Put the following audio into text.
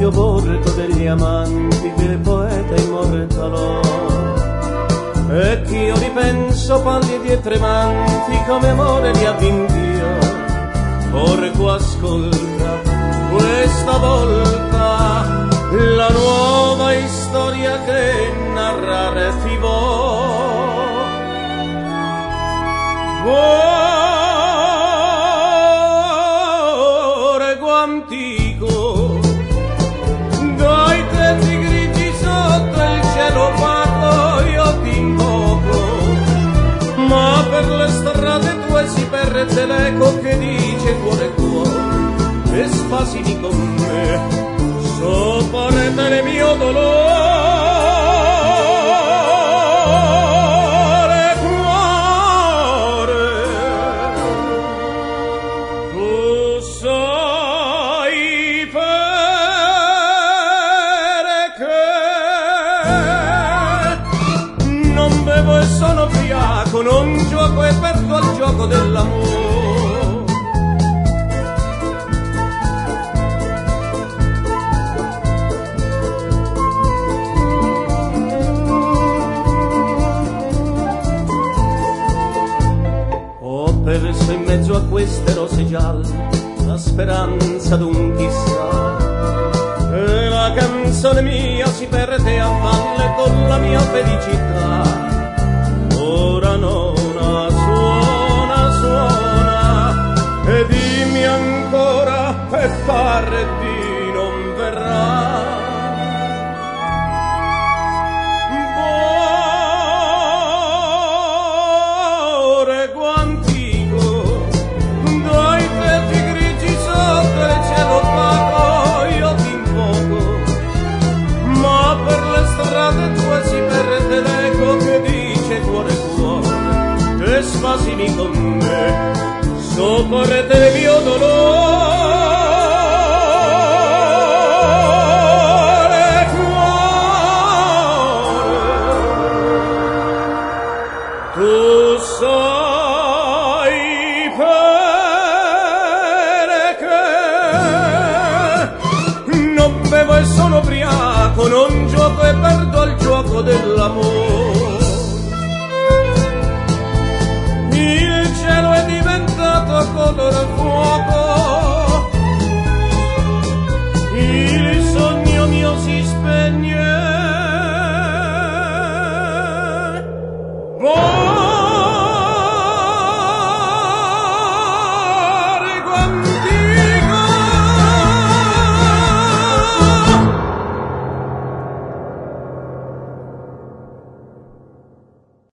vecchio borgo degli amanti che il poeta immortalò. E che io ripenso pallidi e tremanti come amore li avvinvio. Borgo ascolta questa volta la nuova storia che narrare ti vo. Borgo antico dai tetti grigi sotto il cielo opaco io ti invoco, ma per le strade tue si perde l'eco che dice cuore cuore e spasimi con me sopra il mio dolore. Non gioco e perdo al gioco dell'amore. Ho perso in mezzo a queste rose gialle la speranza d'un chissà, e la canzone mia si perde a valle con la mia felicità. Ora nona suona, suona, e dimmi ancora per fare